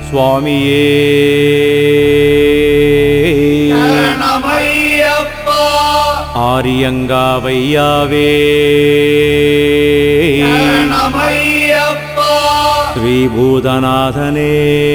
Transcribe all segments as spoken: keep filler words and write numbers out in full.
சுவாமியே சரணமையப்பா. ஆரியங்காவையாவே சரணமையப்பா. ஸ்ரீபூதநாதனே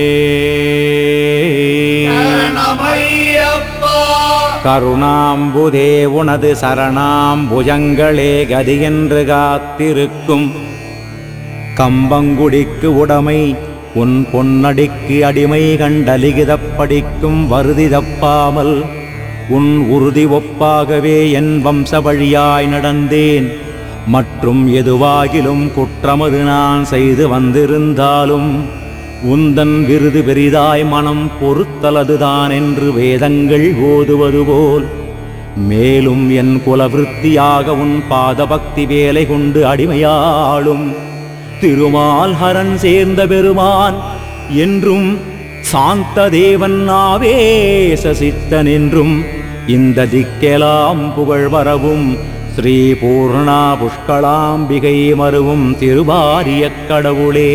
சரணமையப்பா. கருணாம்புதே உனது சரணாம்புஜங்களே கதியென்று காத்திருக்கும் கம்பங்குடிக்கு உடைமை உன் பொன்னடிக்கு அடிமை கண்டலிகிதப் படிக்கும் வருதி தப்பாமல் உன் உறுதி ஒப்பாகவே என் வம்ச வழியாய் நடந்தேன். மற்றும் எதுவாகிலும் குற்றமது நான் செய்து வந்திருந்தாலும் உந்தன் விருது பெரிதாய் மனம் பொறுத்தலதுதான் என்று வேதங்கள் ஓதுவது போல் மேலும் என் குலவிருத்தியாக உன் பாதபக்தி வேலை கொண்டு அடிமையாளும் திருமால் ஹரன் சேர்ந்த பெருமான் என்றும் சாந்த தேவன் ஆவேசசித்தன் என்றும் இந்த திக்கெலாம் புகழ் வரவும் ஸ்ரீ பூர்ணா புஷ்களாம்பிகை மருவும் திருவாரியக் கடவுளே.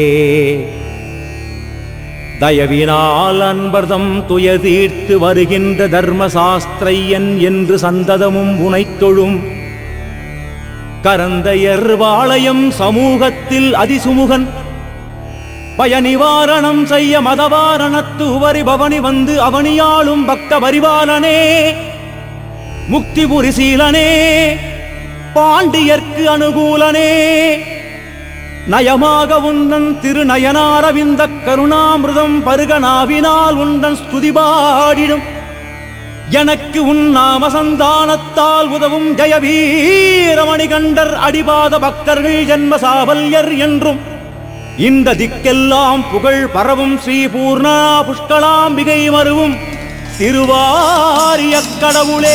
தயவினால் அன்பர்தம் துயர் தீர்த்து வருகின்ற தர்மசாஸ்திரையன் என்று சந்ததமும் உனைத்தொழும் கரந்தையர் வாளையம் சமூகத்தில் அதிசுமுகன் பயநிவாரணம் செய்ய மதவாரணத்து உவரி பவனி வந்து அவனியாளும் பக்த பரிவாலனே முக்தி புரிசீலனே பாண்டியர்க்கு அனுகூலனே நயமாக உந்தன் திருநயனாரவிந்த கருணாமிருதம் பருகனாவினால் உந்தன் ஸ்துதிபாடிடும் எனக்கு உன் நாம சந்தானத்தால் உதவும் ஜெயவீரமணி கண்டர் அடிபாத பக்தர்கள் ஜென்ம சாவல்யர் என்றும் இந்த திக்கெல்லாம் புகழ் பரவும் ஸ்ரீ பூர்ணா புஷ்களாம்பிகை மருவும் திருவாரியக் கடவுளே.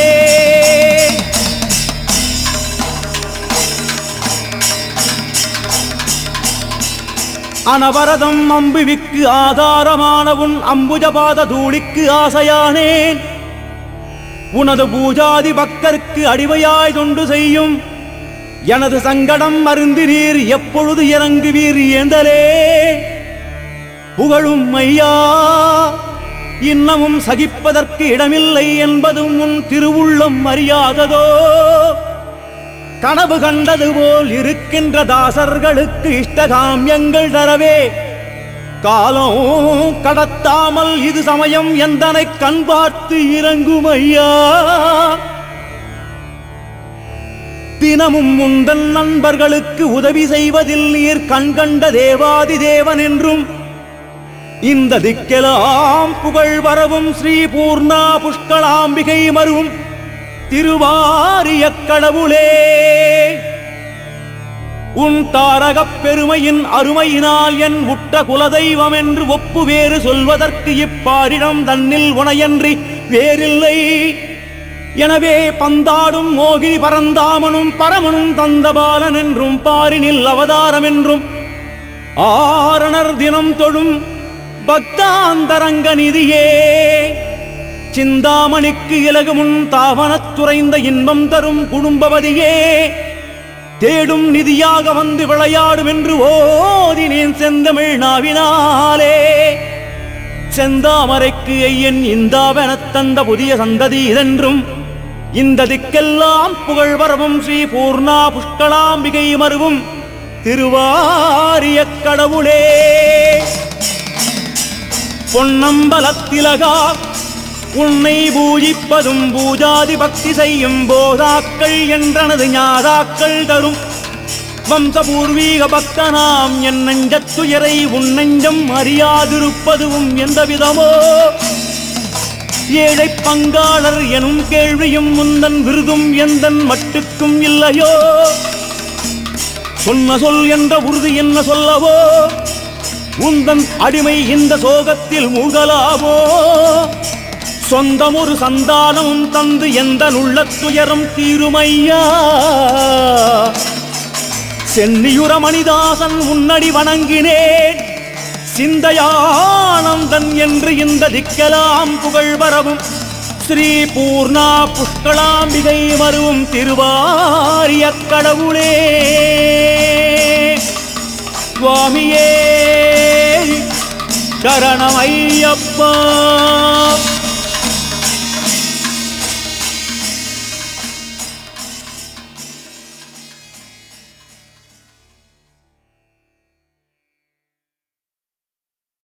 அனவரதம் அம்புவிக்கு ஆதாரமான உன் அம்புஜபாத தூளிக்கு ஆசையானேன். உனது பூஜாதி பக்தருக்கு அடிமையாய் தொண்டு செய்யும் எனது சங்கடம் அருந்து நீர் எப்பொழுது இறங்குவீர் ஏந்தலே. புகழும் ஐயா இன்னமும் சகிப்பதற்கு இடமில்லை என்பதும் உன் திருவுள்ளம் அறியாததோ. கனவு கண்டது போல் இருக்கின்ற தாசர்களுக்கு இஷ்டகாமியங்கள் தரவே காலம் கடத்தாமல் இது சமயம் எந்தனை கண் பார்த்து இறங்கும் ஐயா. தினமும் உந்தன் நண்பர்களுக்கு உதவி செய்வதில் நீர் கண்கண்ட தேவாதி தேவன் என்றும் இந்த திக்கெலாம் புகழ் வரவும் ஸ்ரீ பூர்ணா புஷ்களாம்பிகை மருவும் திருவாரியக் கடவுளே. உன் தாரகப் பெருமையின் அருமையினால் என் உற்ற குலதெய்வம் என்று ஒப்பு வேறு சொல்வதற்கு இப்பாரிடம் தன்னில் உனையன்றி வேறில்லை. எனவே பந்தாடும் மோகினி பரந்தாமனும் பரமனும் தந்தபாலன் என்றும் பாரினில் அவதாரம் என்றும் ஆரணர் தினம் தொழும் பக்தாந்தரங்க நிதியே சிந்தாமணிக்கு இலகுமுன் தாவனத்துறைந்த இன்பம் தரும் குடும்பவதியே தேடும் நிதியாக வந்து விளையாடும் என்று ஓதினேன் செந்தமிழ் நாவினாலே. செந்தாமரைக்கு ஐயன் இந்தாவெனத் தந்த புதிய சந்ததி இதென்றும் இந்த திக்கெல்லாம் புகழ் வரவும் ஸ்ரீ பூர்ணா புஷ்களாம்பிகை மருவும் திருவாரியக் கடவுளே. பொன்னம்பலத்திலகா உன்னை பூஜிப்பதும் பூஜாதி பக்தி செய்யும் போதாக்கள் என்றனது ஞாதாக்கள் தரும் வம்சபூர்வீக பக்தனாம் என் நெஞ்சத்துயரை உன் நெஞ்சம் அறியாதிருப்பதுவும் எந்த விதமோ. ஏழை பங்காளர் எனும் கேள்வியும் முந்தன் விருதும் எந்தன் மட்டுக்கும் இல்லையோ. சொன்ன சொல் என்ற உறுதி என்ன சொல்லவோ உந்தன் அடிமை இந்த சோகத்தில் மூழ்கலாவோ. சொந்தம் ஒரு சந்தானமும் தந்து எந்த உள்ளத்துயரம் தீருமையா. சென்னியுர மணிதாசன் உன்னடி வணங்கினேன் சிந்தையானந்தன் என்று இந்த திக்கெலாம் புகழ் வரவும் ஸ்ரீ பூர்ணா புஷ்களாம்பிகை மருவும் திருவாரியக் கடவுளே. சுவாமியே சரணமையப்பா.